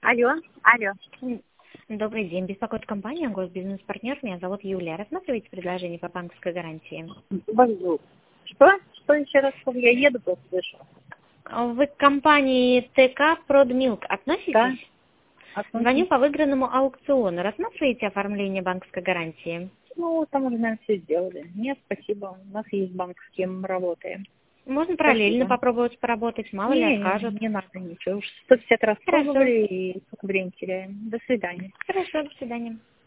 Алло, алло. Добрый день. Беспокоит компания «Госбизнес-партнер». Меня зовут Юлия. Рассматриваете предложение по банковской гарантии? Бонжур. Что? Что еще раз? Я еду, просто слышу. Вы к компании ТК Продмилк относитесь? Да. Звоню по выигранному аукциону. Рассматриваете оформление банковской гарантии? Ну, там уже, наверное, все сделали. Нет, спасибо. У нас есть банк, с кем мы работаем. Можно параллельно Спасибо. попробовать поработать, мало ли откажут. Не надо ничего. Уж 150 раз Хорошо. пробовали и сколько времени теряем. До свидания. Хорошо, до свидания.